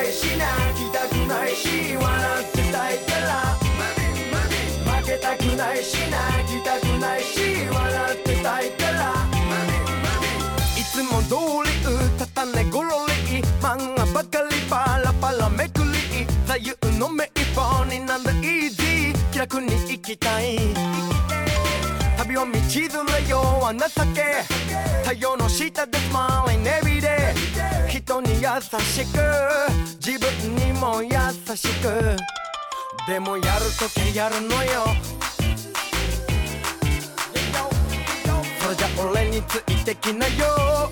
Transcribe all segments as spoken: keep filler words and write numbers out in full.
ないし泣きたくないし笑ってたいから負けたくないし泣きたくないし笑ってたいからいつも通り歌ったねゴロリ漫画ばかりパラパラめくり左右の目一本になんだイージー気楽に生きたい旅は道連れよは情け太陽の下でスマイルエビで人に優しく自分にも優しくでもやるときやるのよそれじゃ俺についてきなよ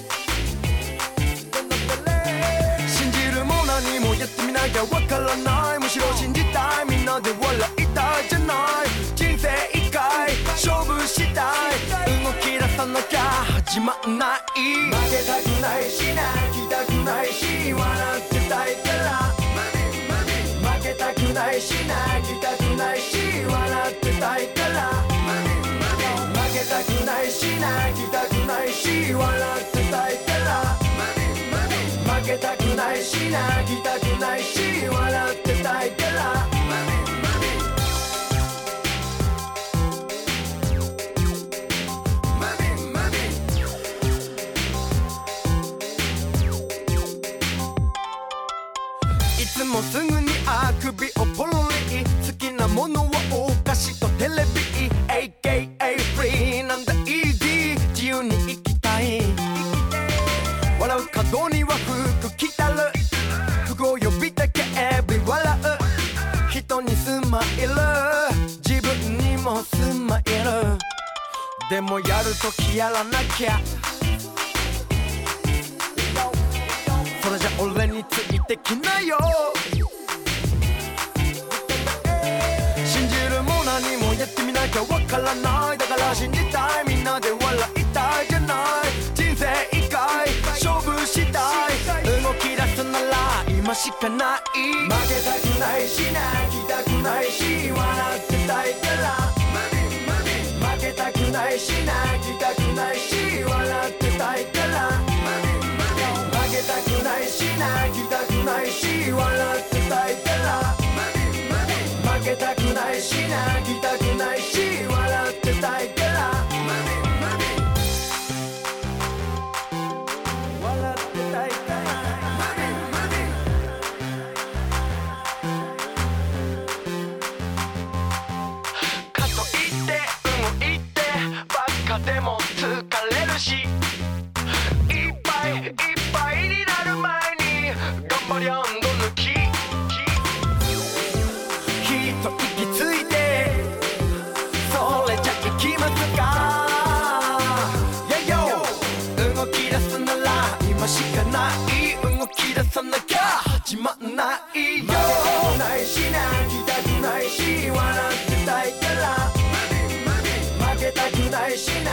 信じるも何もやってみなきゃわからないむしろ信じたいみんなで笑いたいじゃない人生一回勝負したい動き出さなきゃ始まんない負けたくないし泣きたくないし笑ってたいから負けたくないし泣きたくないし笑ってたいから負けたくないし泣きたくないし笑ってたいから負けたくないし泣きたくないし笑ってたいからいつもすぐにあくびをポロリ好きなものはお菓子とテレビ エーケーエー フリーなんだイージー自由に生きたい笑う角には服着たる服を呼びたけエブリ笑う人にスマイル自分にもスマイルでもやるときやらなきゃそれじゃ俺についてきなよ信じるも何もやってみなきゃわからないだから信じたいみんなで笑いたいじゃない人生一回勝負したい動き出すなら今しかない負けたくないし泣きたくないし笑ってたいから負けたくないし泣きたくないし笑ってたいから負けたくないし泣きたくないし笑ってたいから負けたくないし泣きたくないし笑ってたいから笑ってたいからかといって動いてばっかでも疲れるしいっぱいいっぱいになる前に頑張りゃんど抜きひと息ついてそれじゃいきますか Yeah yo 動き出すなら今しかない動き出さなきゃ始まんないよ負けたくないし泣きたくないし笑ってたいから負けたくないし